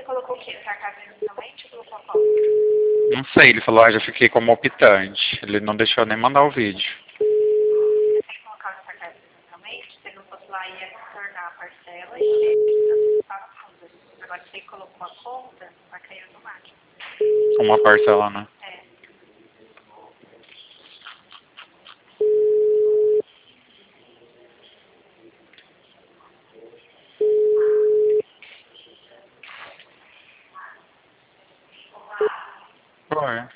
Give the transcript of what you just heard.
colocou o quê? Carcaça inicialmente ou colocou a conta? Não sei, ele falou, já fiquei como optante. Ele não deixou nem mandar o vídeo. Você tem que colocar a carcaça inicialmente, se não fosse lá, ia retornar a parcela e antecipar a conta. Agora, se você colocou a conta, vai cair automático. Uma parcela, né? É. Foi.